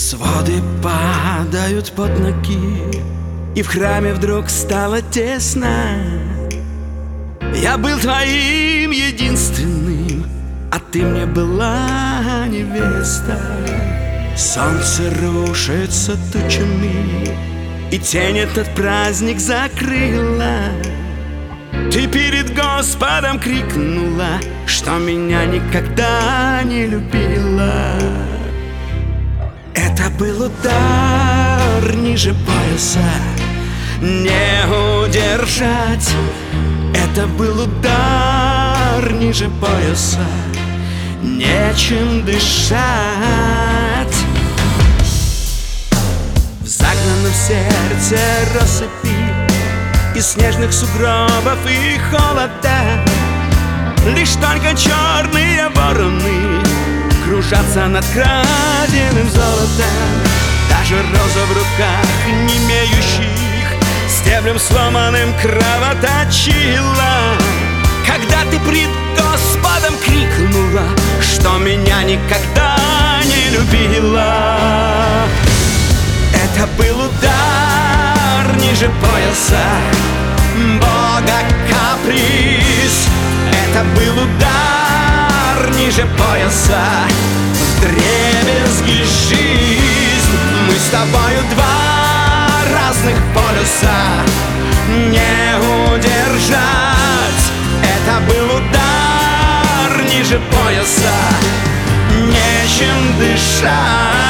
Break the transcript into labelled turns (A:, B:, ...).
A: Своды падают под ноги, и в храме вдруг стало тесно. Я был твоим единственным, а ты мне была невеста. Солнце рушится тучами, и тень этот праздник закрыла. Ты перед Господом крикнула, что меня никогда не любила. Это был удар ниже пояса, не удержать. Это был удар ниже пояса, нечем дышать. В загнанном сердце россыпи из снежных сугробов и холода. Лишь только черные вороны кружатся над краденым золотом. Даже роза в руках, не имеющих стеблем сломанным, кровоточила. Когда ты пред Господом крикнула, что меня никогда не любила. Это был удар ниже пояса, Бога каприз. Это был удар ниже пояса, вдребезги жизнь. Мы с тобою два разных полюса, не удержать. Это был удар ниже пояса, нечем дышать.